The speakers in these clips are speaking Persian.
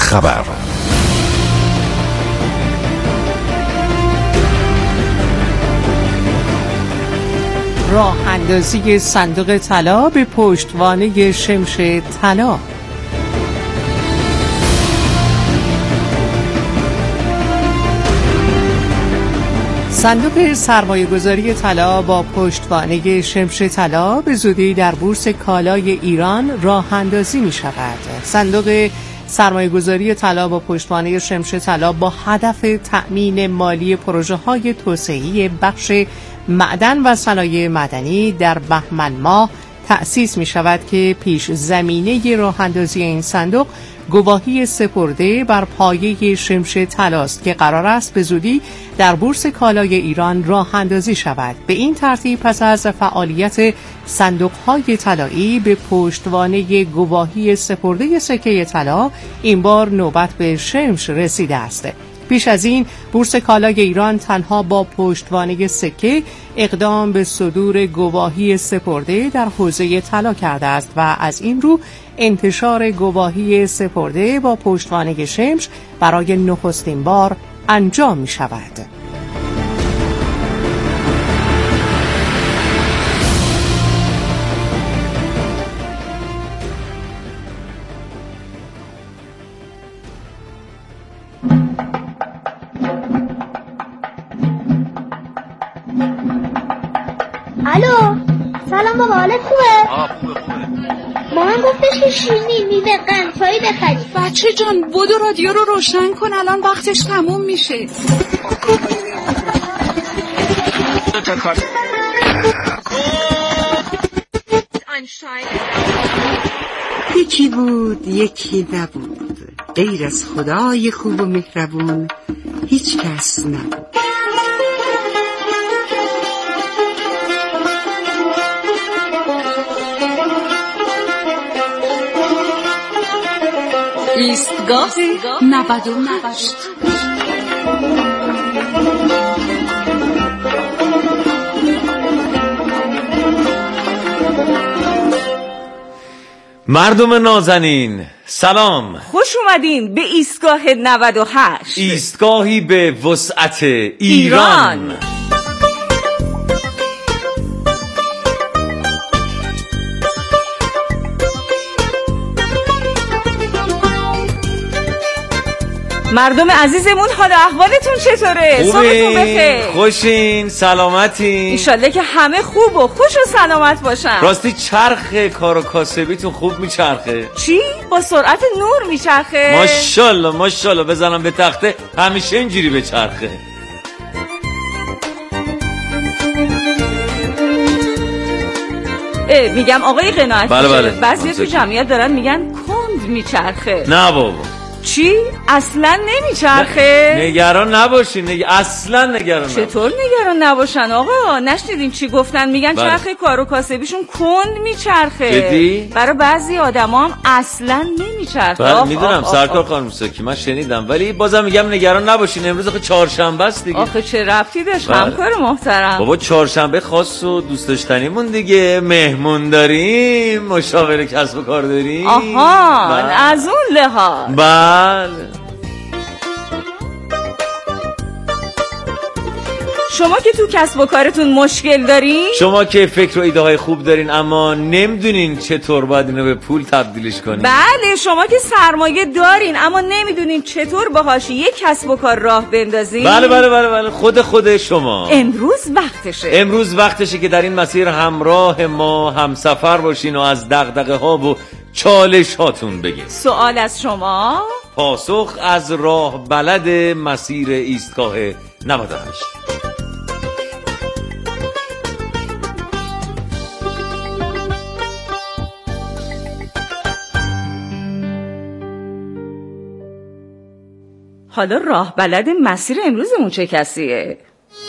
خبر. راه اندازی صندوق طلا به پشتوانه شمش طلا. صندوق سرمایه‌گذاری طلا با پشتوانه شمش طلا به زودی در بورس کالای ایران راه اندازی می شود. صندوق سرمایه‌گذاری طلا با پشتوانه شمش طلا با هدف تأمین مالی پروژه‌های توسعه‌ای بخش معدن و صنایع مدنی در بهمن ماه تأسیس می شود که پیش زمینه راه اندازی این صندوق گواهی سپرده بر پایه شمش طلاست که قرار است به زودی در بورس کالای ایران راه اندازی شود. به این ترتیب پس از فعالیت صندوق‌های طلایی به پشتوانه گواهی سپرده سکه طلا این بار نوبت به شمش رسیده است. پیش از این بورس کالای ایران تنها با پشتوانه سکه اقدام به صدور گواهی سپرده در حوزه طلا کرده است و از این رو انتشار گواهی سپرده با پشتوانه شمش برای نخستین بار انجام می شود. الو، سلام بابا، حالت خوبه؟ خوبه. مامان گفتش که شیرینی میوه قندهایی بخری. بچه جان بدو رادیو رو روشن کن، الان وقتش تموم میشه. یکی بود یکی نبود، غیر از خدای خوب و مهربون هیچ کس نبود. ایستگاه 98. مردم نازنین سلام، خوش اومدین به ایستگاه 98، ایستگاهی به وسعت ایران. مردم عزیزمون حال احوالتون چطوره؟ صبحتون بخیر، خوشین، سلامتین، انشالله که همه خوب و خوش و سلامت باشن. راستی چرخ کار و کاسبیتون خوب میچرخه؟ چی؟ با سرعت نور میچرخه؟ ماشاءالله ماشاءالله، بزنم به تخته همیشه اینجوری بچرخه. میگم آقای قناعت، بله. بعضی تو جمعیت دارن میگن کند میچرخه. نه بابا. چی؟ اصلا نمیچرخه؟ نگران نباشین، اصلا نگران نباشین. چطور نگران نباشن آقا؟ نشنیدیم چی گفتن؟ میگن چرخ کار و کاسبیشون کند میچرخه. جدی؟ برای بعضی آدما هم اصلا نمیچرخه. بله میدونم سرکار خانم سکی، من شنیدم، ولی بازم میگم نگران نباشین. امروز آخه چهارشنبه است دیگه. آخه چه ربطی داشت همکار محترم؟ بابا چهارشنبه خاص و دوست داشتنیمون دیگه، مهمون داریم، مشاور کسب و کار داریم. آها از اون لحاظ. بله. شما که تو کسب و کارتون مشکل دارین، شما که فکر و ایده های خوب دارین اما نمیدونین چطور باید اینو به پول تبدیلش کنین. بله، شما که سرمایه دارین اما نمیدونین چطور باهاش یک کسب و کار راه بندازین. بله خود شما. امروز وقتشه که در این مسیر همراه ما همسفر باشین و از دغدغه ها و چالش هاتون بگین. سوال از شما، پاسخ از راه بلد مسیر ایستگاه 98. حالا راه بلد مسیر امروزمون چه کسیه؟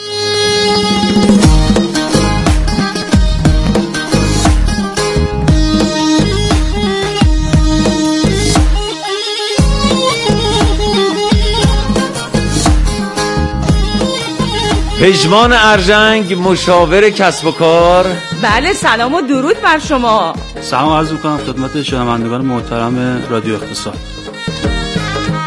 پژمان ارژنگ، مشاور کسب و کار. بله، سلام و درود بر شما. سلام عرض می‌کنم خدمت شنوندگان محترم رادیو اقتصاد.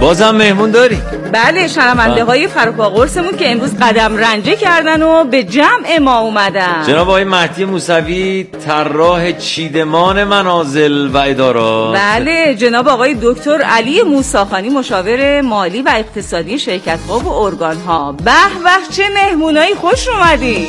بازم مهمون داری؟ بله، شنونده های فروپا قرصمون که امروز قدم رنجه کردن و به جمع ما اومدن. جناب آقای مهدی موسوی، طراح چیدمان منازل و ادارات. بله، جناب آقای دکتر علی موساخانی، مشاور مالی و اقتصادی شرکت ها و ارگان ها. به به، چه مهمونایی، خوش اومدین.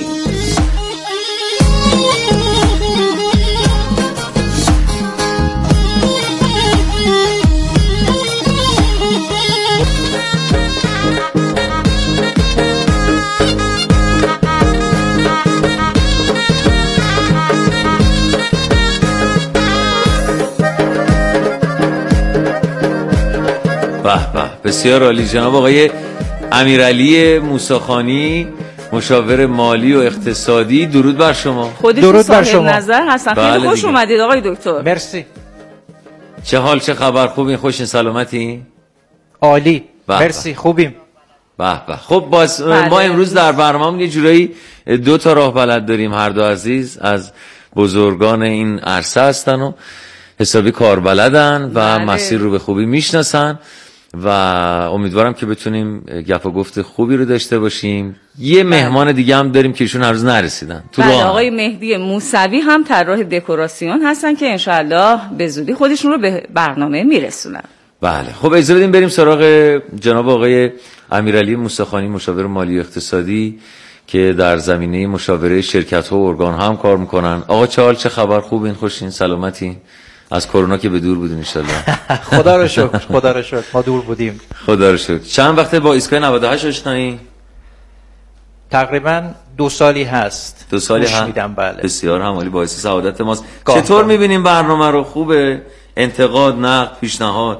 به به، بسیار عالی. جناب آقای امیرعلی موساخانی، مشاور مالی و اقتصادی، درود بر شما. درود بر شما. نظر هستن. بله، خیلی خوش اومدید آقای دکتر. مرسی. چه حال، چه خبر؟ خوبین؟ خوشین؟ سلامتی؟ عالی. مرسی، خوبیم. به به. خب ما امروز در برنامه یه جورایی 2 تا راه بلد داریم. هر دو عزیز از بزرگان این عرصه هستن و حسابی کاربلدن و مسیر رو به خوبی میشناسن و امیدوارم که بتونیم گپ و گفت خوبی رو داشته باشیم. یه مهمان دیگه هم داریم که ایشون هنوز نرسیدن. آقای مهدی موسوی هم طراح دکوراسیون هستن که انشالله به زودی خودشون رو به برنامه میرسونن. بله. خب اجازه بدیم بریم سراغ جناب آقای امیرعلی موساخانی، مشاور مالی و اقتصادی که در زمینه مشاوره شرکت‌ها و ارگان‌ها هم کار میکنن. آقا چه حال، چه خبر؟ خوبین؟ خوشین؟ سلامتین؟ از کرونا که به دور بودین ان شاء الله. خدا رو شکر، خدا رو شکر ما دور بودیم. خدا رو شکر. چند وقته با ایستگاه 98 آشنایی؟ تقریبا 2 سالی هست. 2 سالی هست. میدم. بله. بسیار همالی، باعث سعادت ماست. چطور می‌بینیم برنامه رو؟ خوبه؟ انتقاد، نقد، پیشنهاد؟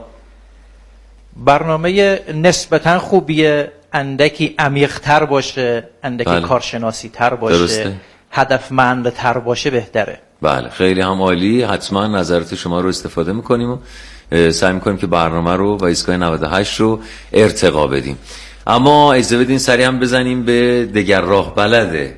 برنامه نسبتا خوبیه، اندکی عمیق‌تر باشه، اندکی کارشناسی تر باشه، درسته. هدفمندتر باشه بهتره. بله، خیلی هم عالی. حتما نظرات شما رو استفاده میکنیم و سعی میکنیم که برنامه رو و ایستگاه 98 رو ارتقا بدیم. اما اجازه بدین سریع هم بزنیم به دیگر راه بلده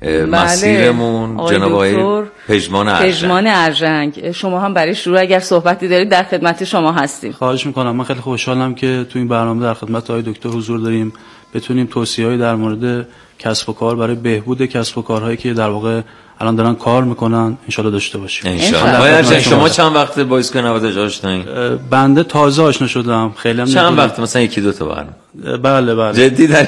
مسیرمون، جناب آقای پژمان ارژنگ. شما هم برای شروع اگر صحبتی دارید در خدمت شما هستیم. خواهش میکنم. من خیلی خوشحالم که تو این برنامه در خدمت آقای دکتر حضور داریم، بتونیم توصیه‌ای در مورد کسب و کار برای بهبود کسب و کارهایی که در واقع الان دارن کار میکنن انشالله داشته باشیم. انشالله. شما چند وقت با ایستگاه 98 آشنایید؟ بنده تازه آشنا شدم. خیلی هم چند وقت؟ مثلا 1-2 تا برنامه؟ بله. جدی در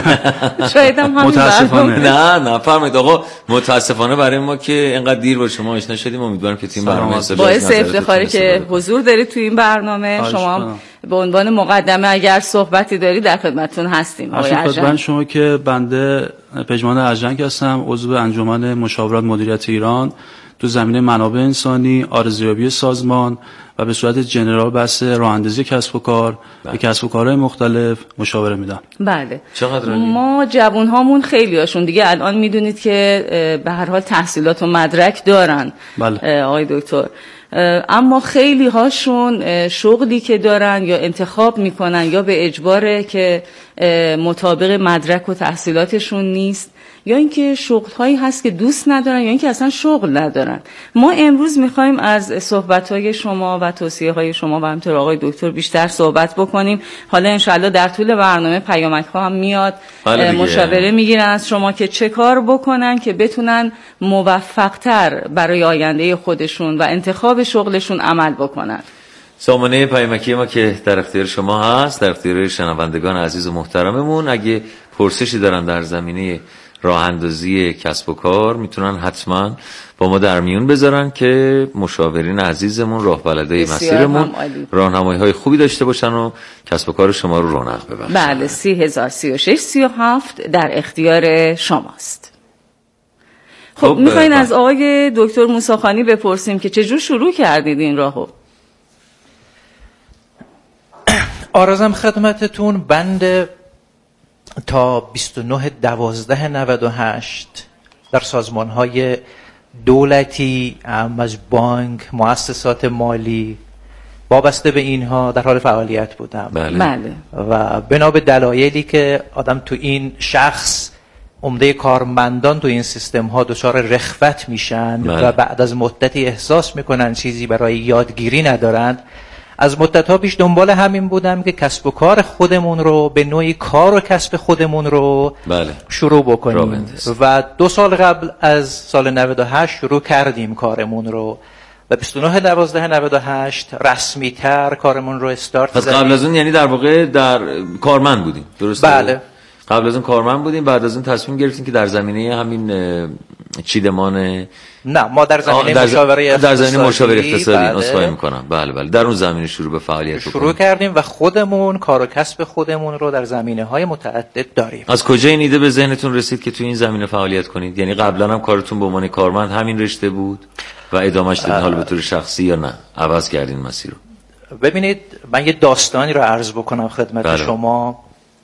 شاید هم متاسفانه. نه فرمایید آقا. متاسفانه برای ما که اینقدر دیر با شما آشنا شدیم. امیدوارم که تیم برنامه باعث افتخاره که حضور دارید تو این برنامه. شما به عنوان مقدمه اگر صحبتی دارید در خدمتتون هستیم. آقای ارژنگ. شما که بنده پژمان ارژنگ هستم، عضو انجمن مشاورات مدیریت ایران، تو زمینه منابع انسانی، ارزیابی سازمان و به صورت جنرال بحث راه‌اندازی کسب و کار به کسب و کارهای مختلف مشاوره میدم. بله. چقدر ما جوانهامون خیلی هاشون دیگه الان میدونید که به هر حال تحصیلات و مدرک دارن. بله. آقای دکتر، اما خیلی هاشون شغلی که دارن یا انتخاب میکنن یا به اجباره که مطابق مدرک و تحصیلاتشون نیست، یا اینکه شغل‌هایی هست که دوست ندارن، یا اینکه اصلا شغل ندارن. ما امروز می‌خوایم از صحبت‌های شما و توصیه‌های شما و همینطور آقای دکتر بیشتر صحبت بکنیم. حالا انشالله در طول برنامه پیامک‌ها هم میاد، مشاوره میگیرن از شما که چه کار بکنن که بتونن موفق‌تر برای آینده خودشون و انتخاب شغلشون عمل بکنن. سامانه پیامکی ما که در اختیار شما هست، در اختیار شنوندگان عزیز و محترممون. اگه پرسشی دارن در زمینه راه اندازی کسب و کار میتونن حتما با ما در میون بذارن که مشاورین عزیزمون، راه بلدای مسیرمون، راهنمایی های خوبی داشته باشن و کسب و کار شما رو رونق ببخشن. بله. 30,036-37 در اختیار شماست. خب میخواین از آقای دکتر موساخانی بپرسیم که چجور شروع کردید این راهو؟ آرزم خدمتتون بند تا 29/12/98 در سازمان‌های دولتی، از بانک، مؤسسات مالی وابسته به اینها در حال فعالیت بودم. بله. و بنا به دلایلی که آدم تو این شخص، عمده کارمندان تو این سیستم ها دچار رخوت میشن و بعد از مدتی احساس میکنن چیزی برای یادگیری ندارند، از مدت‌ها پیش دنبال همین بودم که کسب و کار خودمون رو به نوعی کار و کسب خودمون رو شروع بکنیم و 2 سال قبل از سال 98 شروع کردیم کارمون رو و 29/12/98 رسمی تر کارمون رو استارت زدیم. قبل از اون یعنی در واقع در کارمند بودیم، درسته؟ بله. قبل از اون کارمند بودیم، بعد از اون تصمیم گرفتیم که در زمینه همین چیدمان نه ما در زمینه مشاوره اقتصادی نسخه میکنم. بله در اون زمینه شروع به فعالیت شروع کردیم و خودمون کار و کسب خودمون رو در زمینه‌های متعدد داریم. از کجا این ایده به ذهنتون رسید که تو این زمینه فعالیت کنید؟ یعنی قبلا هم کارتون به عنوان کارمند همین رشته بود و ادامهش دادین حالا به طور شخصی یا نه عوض کردین مسیر رو؟ ببینید من یه داستانی رو عرض بکنم خدمت شما.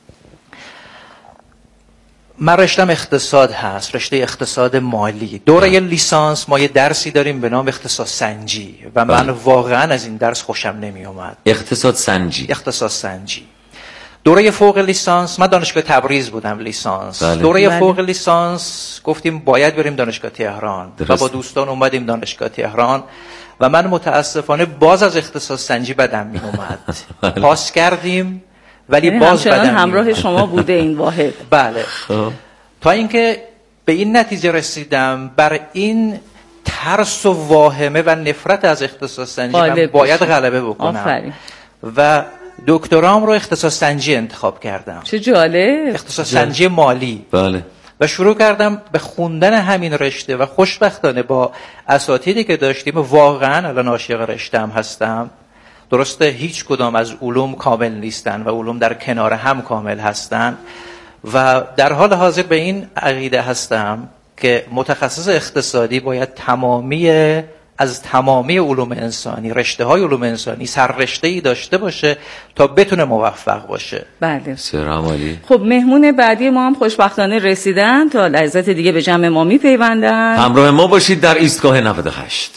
من رشتم اقتصاد هست، رشته اقتصاد مالی. دوره لیسانس ما یه درسی داریم به نام اقتصاد سنجی و من واقعا از این درس خوشم نمی اومد. اقتصاد سنجی. دوره فوق لیسانس من دانشگاه تبریز بودم لیسانس. دوره فوق لیسانس گفتیم باید بریم دانشگاه تهران و با دوستان اومدیم دانشگاه تهران و من متاسفانه باز از اقتصاد سنجی بدم می اومد. پاس کردیم ولی باز بدم همراه شما بوده این واحد. بله. تا اینکه به این نتیجه رسیدم بر این ترس و واهمه و نفرت از اختصاص سنجی من باید غلبه بکنم و دکترام رو اختصاص سنجی انتخاب کردم. چه جالب. اختصاص سنجی مالی. بله. و شروع کردم به خوندن همین رشته و خوشبختانه با اساتیدی که داشتیم واقعا الان عاشق رشته‌ام هستم. درسته هیچ کدام از علوم کامل نیستن و علوم در کنار هم کامل هستن و در حال حاضر به این عقیده هستم که متخصص اقتصادی باید از تمامی علوم انسانی، رشته‌های علوم انسانی سررشته‌ای داشته باشه تا بتونه موفق باشه. بله. سرعمالی. خب مهمون بعدی ما هم خوشبختانه رسیدن، تا لحظات دیگه به جمع ما میپیوندن. همراه ما باشید در ایستگاه 98.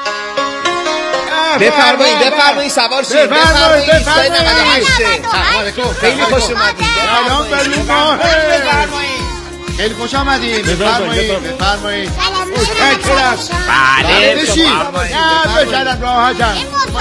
بفرمایید سوار شید. بفرمایید خیلی خوش اومدید. سلام خیلی خوش آمدید. بفرمایید. بله بشید. بشدم راحتم.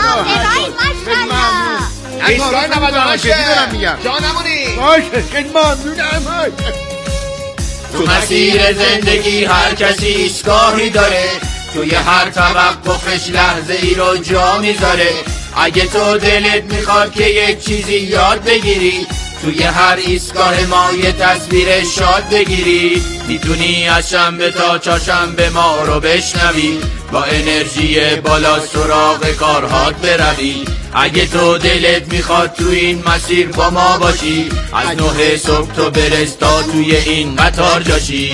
ایستگاه 98 دارم میگم. جانمونی. باشه خیلی ممنونم. تو مسیر زندگی هر کسی ایستگاهی داره، توی هر توقفش لحظه ای رو جا میذاره. اگه تو دلت میخواد که یک چیزی یاد بگیری، توی هر ایستگاه ما یه تصویر شاد بگیری. میتونی از شنبه تا چهارشنبه ما رو بشنوی، با انرژی بالا سراغ کارهات بروی. اگه تو دلت میخواد تو این مسیر با ما باشی، از 9 صبح تو برس تا توی این قطار جاشی.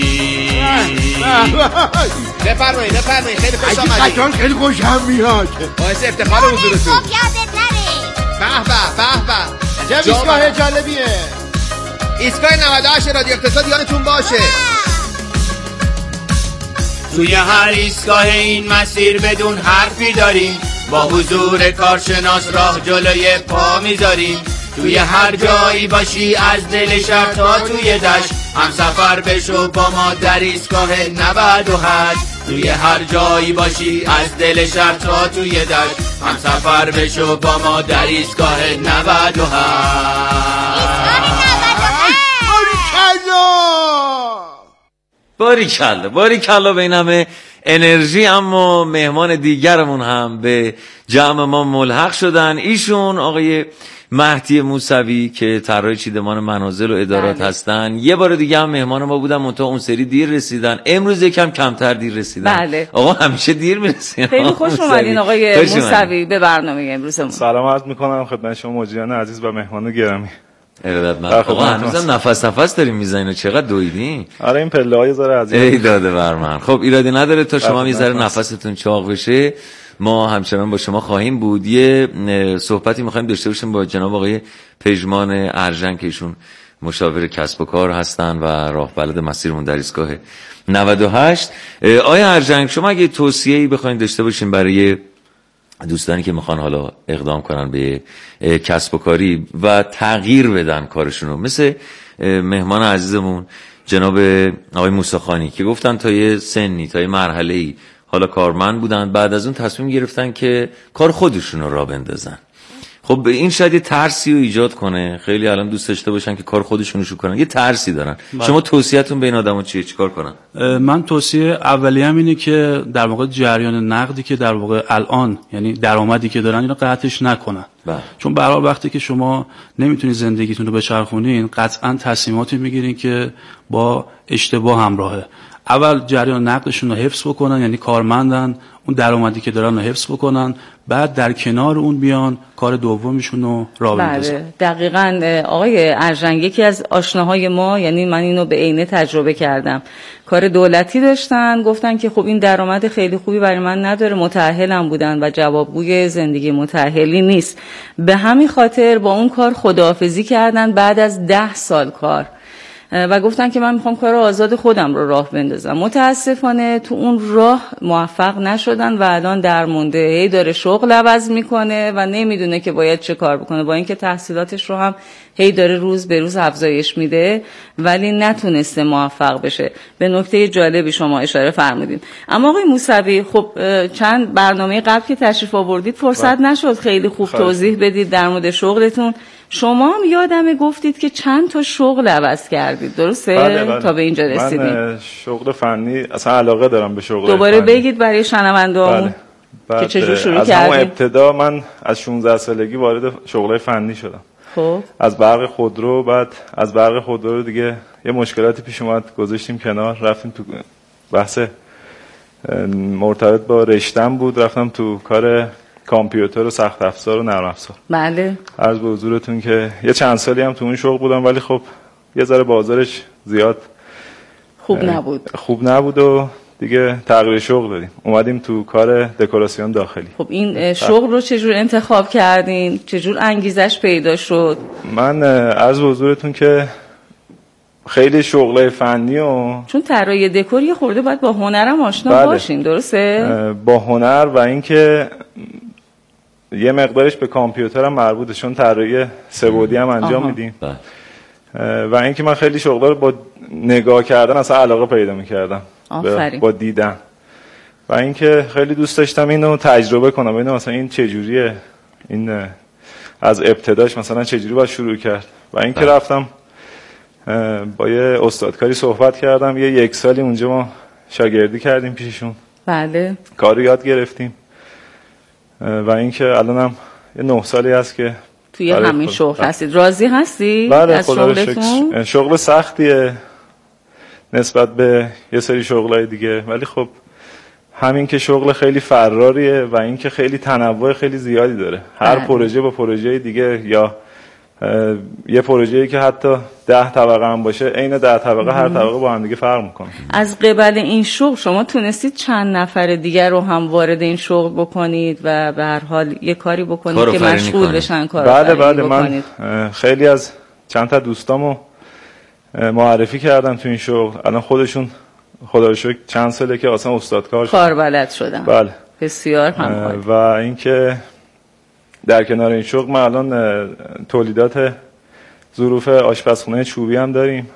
بفرمایید خیلی خوش آمدید. قطار خیلی خوشم میاد، باعث افتخار حضورتون. به چه ایستگاه جالبیه. ایستگاه 98 رادیو اقتصاد یادتون باشه. توی هر ایستگاه این مسیر بدون حرفی داریم، با حضور کارشناس راه جلوی پا میذاریم. توی هر جایی باشی از دل شهر تا توی دشت، هم سفر بشو با ما در ایستگاه 98. توی هر جایی باشی از دل شهر تا توی دشت، هم سفر بشو با ما در ایستگاه 97. باریکلا به این همه انرژی. اما مهمان دیگرمون هم به جمع ما ملحق شدن. ایشون آقای مهدی موسوی که طراح چیدمان منازل و ادارات هستن. یه بار دیگه هم مهمان ما بودن، منتها اون سری دیر رسیدن، امروز یکم کمتر دیر رسیدن. بله. آقا همیشه دیر میرسین. خیلی خوش اومدین آقای موسوی به برنامه امروزمون. سلام عرض میکنم خدمت شما مجریان عزیز و مهمان گرامی. ارادتمند. آقا هنوزم نفس داریم میزنین، چقدر دویدین. آره این پله‌های ذره عزیز. ای داده بر من. خب ایرادی نداره تا شما میذاره نفستون چاق بشه، ما همچنان با شما خواهیم بود. یه صحبتی میخوایم داشته باشیم با جناب آقای پژمان ارژن که ایشون مشاور کسب و کار هستن و راه بلد مسیرمون در ایستگاه 98. آقای ارژن شما اگه توصیه‌ای بخواید داشته باشین برای دوستانی که میخوان حالا اقدام کنن به کسب و کاری و تغییر بدن کارشون رو، مثل مهمان عزیزمون جناب آقای موسیخانی که گفتن تا یه سنی، تا یه مرحله‌ای حالا کارمند بودن، بعد از اون تصمیم گرفتن که کار خودشون رو راه بندازن. خب این شاید یه ترسی رو ایجاد کنه، خیلی الان دوست داشته باشن که کار خودشون رو شروع کنن، یه ترسی دارن. شما توصیه‌تون به این آدما چیه؟ چیکار کنن؟ من توصیه اولیه‌ام اینه که در واقع جریان نقدی که در واقع الان، یعنی درآمدی که دارن، اینو قطعش نکنن. چون به هر حال وقتی که شما نمیتونید زندگیتون رو بچرخونین، قطعا تصمیماتی میگیرین که با اشتباه همراهه. اول جریان نقدشون رو حفظ بکنن، یعنی کارمندن، اون درآمدی که دارن رو حفظ بکنن، بعد در کنار اون بیان کار دومیشون رو راه بندازن. بله دقیقاً آقای ارژنگ، یکی از آشناهای ما، یعنی من اینو به عینه تجربه کردم، کار دولتی داشتن، گفتن که خب این درآمد خیلی خوبی برای من نداره، متأهلم بودن و جوابگوی زندگی متأهلی نیست، به همین خاطر با اون کار خداحافظی کردن بعد از 10 سال کار و گفتن که من میخوام کار آزاد خودم رو راه بندازم. متاسفانه تو اون راه موفق نشدن و الان درمونده، هی داره شغل عوض میکنه و نمیدونه که باید چه کار بکنه، با اینکه تحصیلاتش رو هم هی داره روز به روز افزایش میده ولی نتونسته موفق بشه. به نکته جالبی شما اشاره فرمودین. اما آقای موسوی، خب چند برنامه قبل که تشریف آوردید فرصت نشد خیلی خوب توضیح بدید در مورد شغلتون. شما هم یادمه گفتید که چند تا شغل عوض کردید، درسته؟ بله. تا به اینجا رسیدید. من شغل فنی اصلا علاقه دارم به شغل دوباره فنی. بگید برای شنونده‌هامون که چجور شروع کردید. از همون ابتدا من از 16 سالگی وارد شغل فنی شدم. خب از برق خودرو، بعد از برق خودرو دیگه یه مشکلاتی پیش اومد، گذاشتیم کنار، رفتیم تو بحث مرتبط با رشتم بود، رفتم تو کار کامپیوتر و سخت افزار و نرم افزار. بله. عرض به حضورتون که یه چند سالی هم تو اون شغل بودم ولی خب یه ذره بازارش زیاد خوب نبود و دیگه تغییر شغل دادیم، اومدیم تو کار دکوراسیون داخلی. خب این شغل رو چجور انتخاب کردین؟ چجور انگیزش پیدا شد؟ من عرض به حضورتون که خیلی شغل فنی و چون طراحی دکور یه خورده باید با هنرم آشنا باشین، درسته؟ با هنر و اینکه یه مقدارش به کامپیوترم مربوطه، چون طراحی سه‌بعدی هم انجام میدیم و اینکه من خیلی شغلا رو با نگاه کردن اصلا علاقه پیدا می‌کردم، با دیدن، و اینکه خیلی دوست داشتم اینو تجربه کنم، ببینم مثلا این چه جوریه، این از ابتداش مثلا چه جوری باید شروع کرد. و اینکه رفتم با یه استادکاری صحبت کردم، یه 1 سالی اونجا ما شاگردی کردیم پیششون. بله. کاری یاد گرفتیم و اینکه الانم یه 9 سالی هست که توی همین شغل هستید. راضی هستی از شغلتون؟ شغل سختیه نسبت به یه سری شغلای دیگه، ولی خب همین که شغل خیلی فراریه و اینکه خیلی تنوع خیلی زیادی داره، هر پروژه با پروژه دیگه، یا یه پروژه‌ای که حتی 10 طبقه هم باشه، عین 10 طبقه هر طبقه با هم دیگه فرق میکنه. از قبل این شغل شما تونستید چند نفر دیگر رو هم وارد این شغل بکنید و به هر حال یه کاری بکنید که مشغول بشن کارآفرینی بکنید؟ من خیلی از چند تا دوستامو معرفی کردم تو این شغل، الان خودشون خدا رو شکر چند ساله که اصلا استادکار شدن، کاربلد شدن. بله. بسیار هم و اینکه در کنار این شغل ما الان تولیدات ظروف آشپزخونه چوبی هم داریم.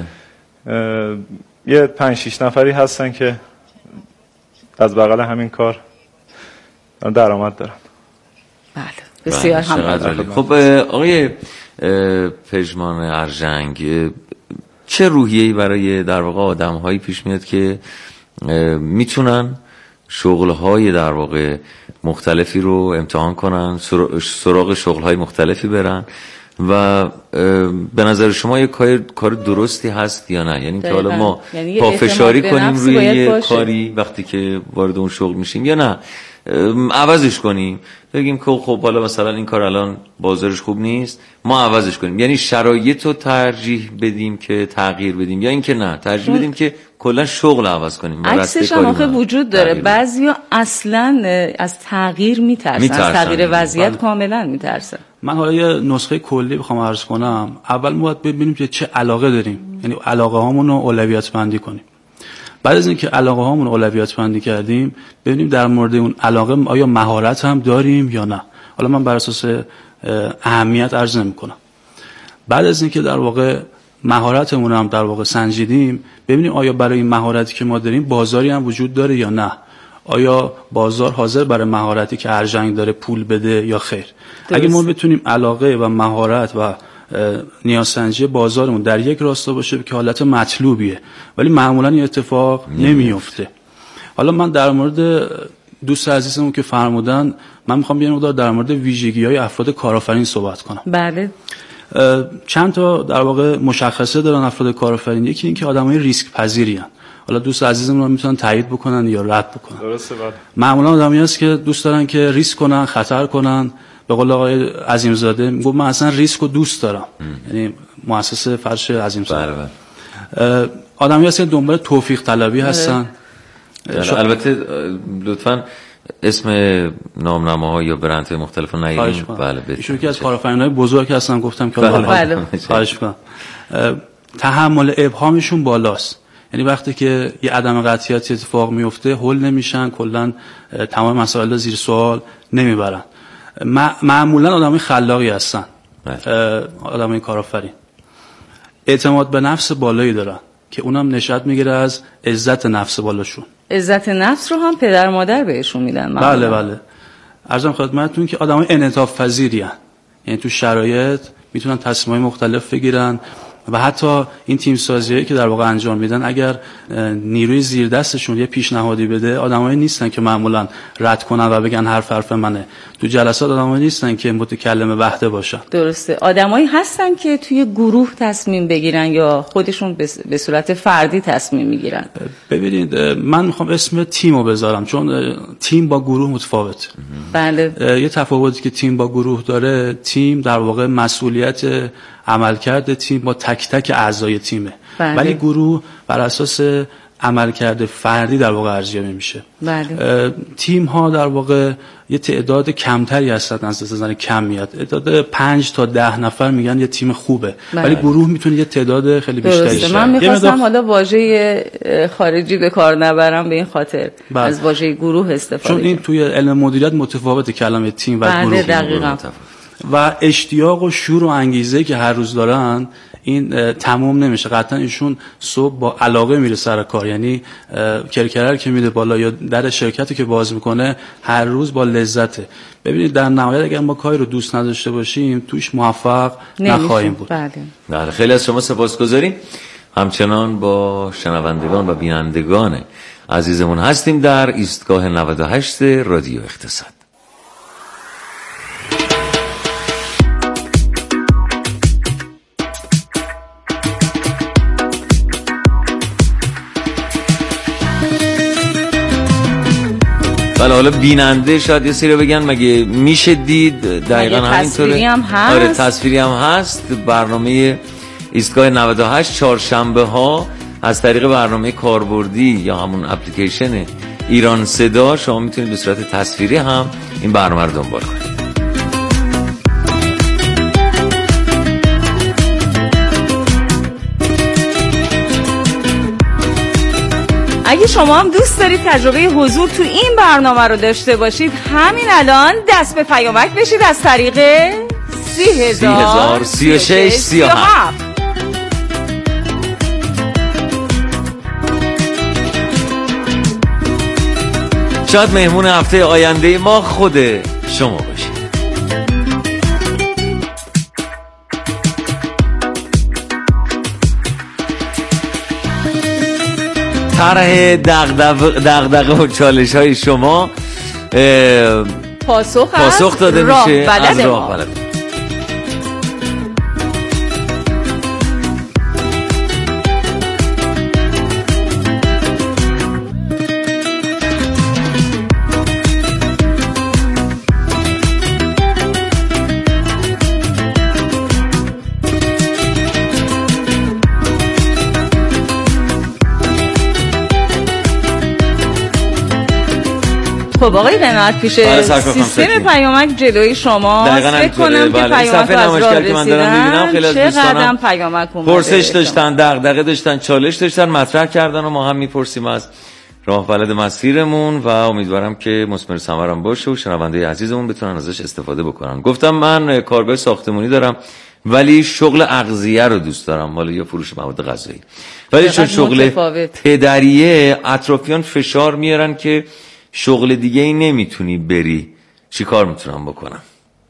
بله. یه 5-6 نفری هستن که از بغل همین کار درآمد دارن. بله. بسیار هم. خب آقای پژمان ارژنگ، چه روحیه‌ای برای در واقع آدم‌هایی پیش میاد که میتونن شغل‌های در واقع مختلفی رو امتحان کنن، سراغ شغل‌های مختلفی برن و به نظر شما یه کار درستی هست یا نه؟ یعنی که حالا ما پافشاری کنیم روی یه کاری وقتی که وارد اون شغل میشیم، یا نه عوضش کنیم، بگیم که خب حالا مثلا این کار الان بازارش خوب نیست، ما عوضش کنیم، یعنی شرایط رو ترجیح بدیم که تغییر بدیم، یا اینکه نه ترجیح بدیم که کلا شغل عوض کنیم؟ عکسش هم آخه وجود داره، بعضیا اصلا از تغییر میترسن، از تغییر وضعیت کاملا میترسن. من حالا یه نسخه کلی بخوام عرض کنم، اول ما باید ببینیم که چه علاقه داریم، یعنی علاقه هامون رو اولویت بندی کنیم. بعد از اینکه علاقه هامون اولویت بندی کردیم، ببینیم در مورد اون علاقه آیا مهارت هم داریم یا نه. حالا من بر اساس اهمیت عرض نمی‌کنم. بعد از اینکه در واقع مهارتمون هم در واقع سنجیدیم، ببینیم آیا برای این مهارتی که ما داریم بازاری هم وجود داره یا نه. آیا بازار حاضر برای مهارتی که ارژنگ داره پول بده یا خیر؟ اگه ما بتونیم علاقه و مهارت و نیازسنجی بازارمون در یک راستا باشه که حالت مطلوبیه، ولی معمولا این اتفاق نمیفته. حالا من در مورد دوست عزیزمون که فرمودن، من میخوام یه مقدار در مورد ویژگی‌های افراد کارآفرین صحبت کنم. بله. چند تا در واقع مشخصه دارن افراد کارآفرین. یکی این که آدمای ریسک پذیری هستن. حالا دوست عزیزمون رو میتونن تایید بکنن یا رد بکنن. درسته. بله. معمولا آدمایی هست که دوست دارن که ریسک کنن، خطر کنن. به قول آقای عظیمزاده میگه من اصلا ریسک رو دوست دارم. یعنی مؤسس فرش عظیمزاده. بله. آدمایی هست که دنبال توفیق طلبی هستن. البته لطفاً اسم نامنامه‌ها یا برندهای مختلف رو نگیریم. بله. ایشون که از کارآفرین‌های بزرگ هستن، گفتم که بله. خواهش می‌کنم. تحمل ابهامشون بالاست. یعنی وقتی که یه عدم قطعیتی اتفاق میفته هول نمیشن، کلا تمام مسائل رو زیر سوال نمیبرن. معمولا آدمای خلاقی هستن. آدمای کارآفرین اعتماد به نفس بالایی دارن که اونم نشأت میگیره از عزت نفس بالاشون. عزت نفس رو هم پدر مادر بهشون میدن. بله. عرضم خدمتتون که آدمای انعطاف پذیری ان، یعنی تو شرایط میتونن تصمیمای مختلف بگیرن و حتی این تیم سازیایی که در واقع انجام میدن اگر نیروی زیر دستشون یه پیشنهادی بده، آدمایی نیستن که معمولا رد کنن و بگن حرف منه. تو جلسات آدمایی نیستن که متکلم وحده باشن. درسته. آدمایی هستن که توی گروه تصمیم بگیرن یا خودشون به صورت فردی تصمیم میگیرن. ببینید من میخوام اسم تیمو بذارم چون تیم با گروه متفاوته. بله. یه تفاوتی که تیم با گروه داره، تیم در واقع مسئولیت عملکرد تیم با تک تک اعضای تیمه. بله. ولی گروه بر اساس عملکرد فردی در واقع ارزیابی میشه. بله. تیم ها در واقع یه تعداد کمتری هستن، از نظر کم میاد. تعداد 5 تا 10 نفر میگن یه تیم خوبه. بله. ولی گروه میتونه یه تعداد خیلی بیشتری باشه. من می‌خواستم حالا واژه خارجی به کار نبرم به این خاطر. بله. از واژه گروه استفاده چون این توی علم مدیریت متفاوته کلمه تیم و گروه. بله دقیقاً. و اشتیاق و شور و انگیزه که هر روز دارن این تمام نمیشه. قطعا ایشون صبح با علاقه میره سر کار، یعنی کرکرر که میده بالا یا در شرکتی که باز میکنه هر روز با لذته. ببینید در نهایت اگر ما کاری رو دوست نداشته باشیم توش موفق نخواهیم بود. بله. خیلی از شما سپاسگزاریم. همچنان با شنوندگان و بینندگان عزیزمون هستیم در ایستگاه 98 رادیو اقتصاد. بله. حالا بیننده شاید یه سری بگن مگه میشه دید؟ دقیقاً همینطوره. تصویری هم هست. آره تصویری هم هست. برنامه ایستگاه 98 چهارشنبه ها از طریق برنامه کاربردی یا همون اپلیکیشن ایران صدا شما میتونید به صورت تصویری هم این برنامه رو دنبال کنید. اگه شما هم دوست دارید تجربه حضور تو این برنامه رو داشته باشید، همین الان دست به پیامک بشید از طریق 30,036,37. شاید مهمون هفته آینده ما خود شما باشید. طرح دغدغه و چالش های شما پاسخ داده میشه از راه بلد. خب آقای قناعت پیش سیستم پیامک جلوی شما فکر کنم که پیامک از راه رسیدن چقدر پیامک اومده پرسش داشتن، دغدغه داشتن، چالش داشتن، مطرح کردن و ما هم میپرسیم از راه بلد مسیرمون و امیدوارم که مثمر ثمرم باشه و شنونده عزیزمون بتونن ازش استفاده بکنن. گفتم من کارگاه ساختمانی دارم ولی شغل اغذیه رو دوست دارم، حالا یا فروش مواد غذایی. ولی چون شغل پدریه اطرافیان فشار میارن که شغل دیگه ای نمیتونی بری، چی کار میتونم بکنم؟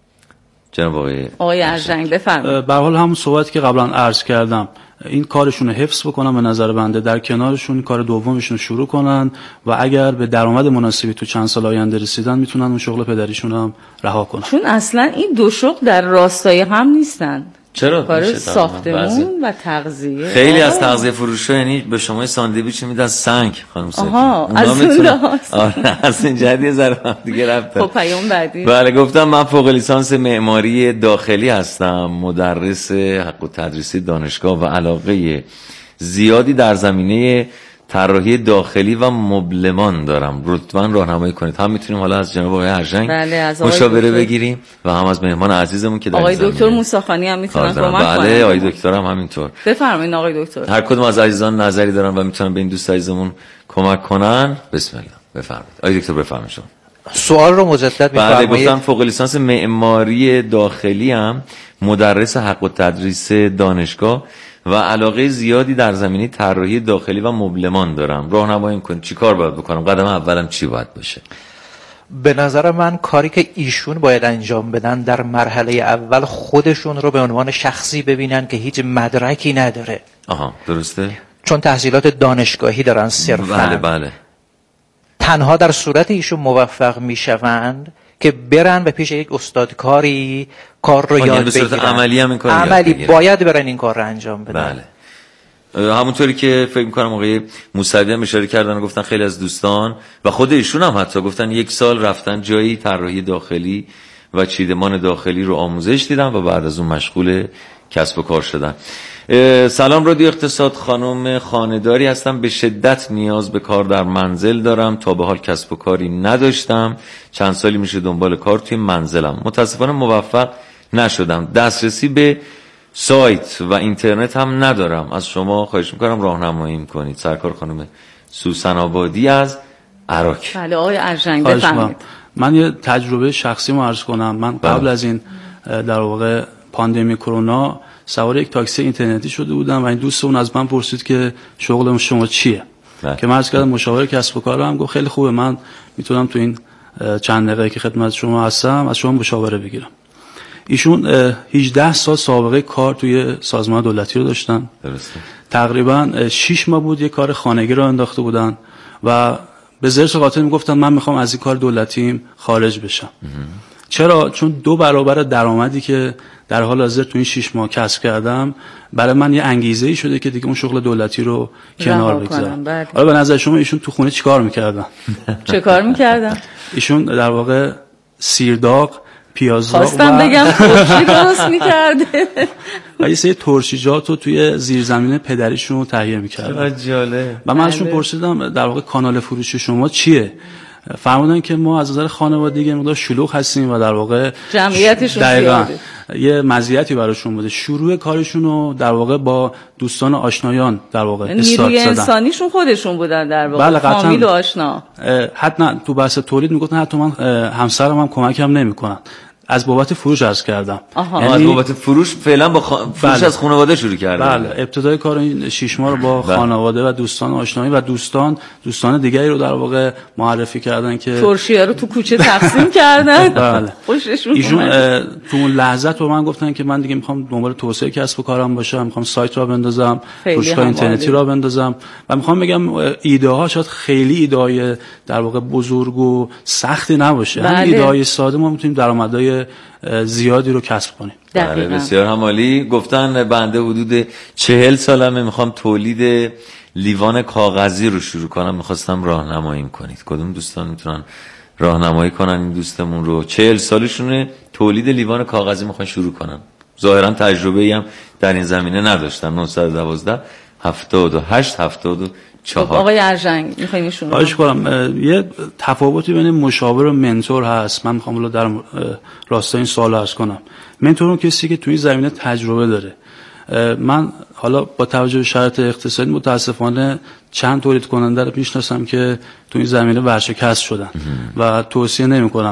جناب آقای ارژنگ بفرمایید. به حال همون صحبتی که قبلا عرض کردم، این کارشون رو حفظ بکنن به نظر بنده، در کنارشون کار دومشون رو شروع کنن و اگر به درآمد مناسبی تو چند سال آینده رسیدن میتونن اون شغل پدریشون هم رها کنن. چون اصلا این دو شغل در راستای هم نیستن. چرا؟ کار ساختمون و تغذیه. خیلی از تغذیه فروشا یعنی به شما ساندویچ میدن سنگ خانم سفید. از اون لحاظ. از این جهت یه ذره دیگه رفتن. خب پیام بعدی. بله گفتم من فوق لیسانس معماری داخلی هستم، مدرس حق التدریسی دانشگاه و علاقه زیادی در زمینه طراحی داخلی و مبلمان دارم. لطفاً راهنمایی کنید. هم میتونیم حالا از جناب آقای ارژنگ مشاوره بگیریم و هم از مهمان عزیزمون که در آقای دکتر موسیخانی هم میتونن کمک کنن. بله آقای دکتر هم همینطور. بفرمایید آقای دکتر. هر کدوم از عزیزان نظری دارن و میتونن به این دوست عزیزمون کمک کنن. بسم الله بفرمایید. آقای دکتر بفرمایید شما. سوال رو مجدد می‌فرمایید. بله گفتم فوق لیسانس معماری داخلی ام، مدرس حق التدریس دانشگاه و علاقه زیادی در زمینه طراحی داخلی و مبلمان دارم. راهنمایی کنید چیکار باید بکنم؟ قدم اولم چی باید باشه؟ به نظر من کاری که ایشون باید انجام بدن در مرحله اول خودشون رو به عنوان شخصی ببینن که هیچ مدرکی نداره. آها درسته؟ چون تحصیلات دانشگاهی دارن صرفا. بله. تنها در صورت ایشون موفق میشوند که برن و پیش یک استادکاری کار رو یاد بگیرن. عملی هم این کار عملی باید برن این کار رو انجام بدن. بله. همونطوری که فکر می‌کنم آقای موسوی هم اشاره کردن و گفتن خیلی از دوستان و خود ایشون هم حتی گفتن 1 سال رفتن جایی طراحی داخلی و چیدمان داخلی رو آموزش دیدن و بعد از اون مشغول کسب و کار شدن. سلام رادیو اقتصاد، خانم خانه‌داری هستم. به شدت نیاز به کار در منزل دارم. تا به حال کسب و کاری نداشتم. چند سالی میشه دنبال کار توی منزلم. متاسفانه موفق نشدم. دسترسی به سایت و اینترنت هم ندارم. از شما خواهش میکنم راهنمایی کنید. سرکار خانم سوسن آبادی از عراق. بله آقای ارژنگ بفرمایید. من یه تجربه شخصی ما عرض کنم. من قبل از این در واقع پاندمی کرونا سوار یک تاکسی اینترنتی شده بودم و این دوست اون از من پرسید که شغل شما چیه؟ که من عرض کردم مشاور کسب و کارم. گفت خیلی خوبه، من میتونم تو این چند دقیقه که خدمت شما هستم از شما مشاوره بگیرم. ایشون 18 سال سابقه کار توی سازمان دولتی رو داشتن. درسته. تقریبا 6 ماه بود یه کار خانگی رو انداخته بودن و به زرس قاطع میگفتن من میخوام از این کار دولتیم خارج بشم. چرا؟ چون 2 برابر درآمدی که در حال حاضر تو این 6 ماه کسب کردم برای من یه انگیزه‌ای شده که دیگه اون شغل دولتی رو کنار بگذارم. حالا به نظر شما ایشون تو خونه چیکار می‌کردن؟ چه کار می‌کردن؟ ایشون در واقع سیرداغ، پیازداغ خواستم بگم ترشی درست می‌کرده و یه سری ترشیجات رو توی زیرزمین پدریشون تهیه می‌کردن. چه جالب. و من ازشون پرسیدم در واقع کانال فروشی شما چیه؟ فرمودن که ما از نظر خانوادگی مقدار شلوغ هستیم و در واقع جمعیتشون زیاده. یه مزیتی براشون بوده. شروع کارشون رو در واقع با دوستان و آشنایان در واقع استارت زدن. نیروی انسانیشون خودشون بودن در واقع. بله فامیل و آشنا. حتی تو بحث تولید میگفتن حتی من همسرم هم کمکم نمیکنن. از بابت فروش عرض کردم. یعنی از بابت فروش فعلا با فروش از خانواده شروع کردم. بله ابتدای کار این 6 ماه رو با خانواده و دوستان آشنایی و دوستان دیگری رو در واقع معرفی کردن که ترشی‌ها رو تو کوچه تقسیم کردن. بله. خوششون ایشون تو اون لحظه به من گفتن که من دیگه میخوام دنبال توسعه کسب و کارم باشم، میخوام سایت را بندازم، فروشگاه اینترنتی را بندازم و میخوام بگم ایده ها شاید خیلی ایده در واقع بزرگ و سختی نباشه. بله. همین ایده های ساده ما میتونیم درآمدهای زیادی رو کسب کنیم. بله بسیار همالی. گفتن بنده حدود 40 سالمه میخوام تولید لیوان کاغذی رو شروع کنم. میخواستم راهنمایی کنید. کدوم دوستان میتونن راهنمایی کنن این دوستمون رو؟ 40 سالشونه تولید لیوان کاغذی میخوان شروع کنن. ظاهرا تجربه‌ای هم در این زمینه نداشتن. 912 78 74. آقای ارژنگ میخواین ایشون خواهش کنم. یه تفاوتی بین مشاور و منتور هست. من میخوام در راستای این سوال عرض کنم. منتور اون کسی که توی این زمینه تجربه داره. من حالا با توجه به شرایط اقتصادی متاسفانه چند تولید کننده رو میشناسم که توی این زمینه ورشکست شدن و توصیه نمی‌کنم